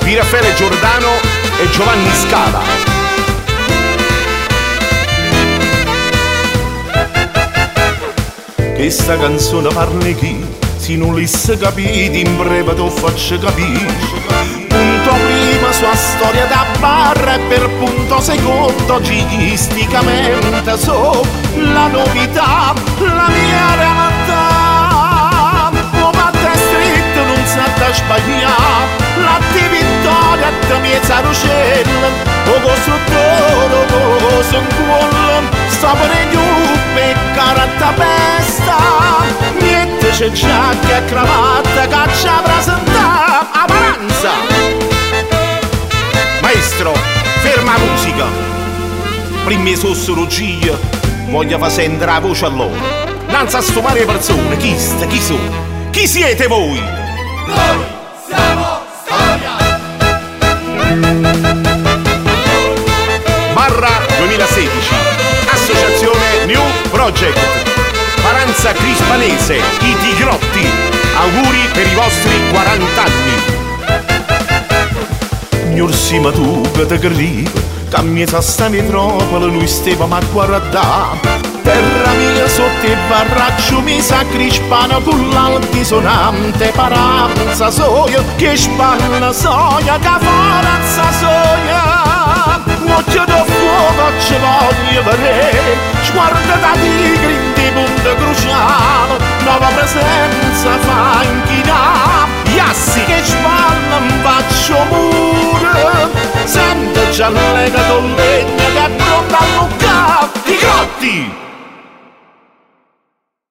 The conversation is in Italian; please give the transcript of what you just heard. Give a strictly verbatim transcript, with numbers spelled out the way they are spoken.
di Raffaele Giordano e Giovanni Scala. Questa canzone parla chi? Se non l'esse capiti, in breve te lo faccio capire. Punto prima sua storia da barra e per punto secondo gigisticamente so la novità, la mia realtà. Come te stretto non sa da sbagliare, la di vittoria da mezza rucella, o costruttore, o son cuollo, sta per e carata pesta, niente c'è giacca e cravatta che ci ha presentato a Paranza. Maestro, ferma la musica. Prima sociologia, voglio far sentire la voce a loro. Non sa stomare le persone, chi sta, chi sono? Chi siete voi? Noi siamo storia. Barra duemilasedici, associazione New Project, Paranza Crispanese, i Tigrotti, auguri per i vostri quaranta anni. Gnorsima tu che te arriva, cammina sta metropoli, noi stavamo a guardare. Terra mia sotto il barraccio mi sa crispana con l'altisonante Paranza soia, che spanna soia, che forza soia. Occhio da fuoco ci voglio vedere, sguardo da tigre in di punto cruciale, nuova presenza fa inchinare, Iassi che spanna mi faccio muro, sento già legato legno che è pronto a luccare, Tigrotti!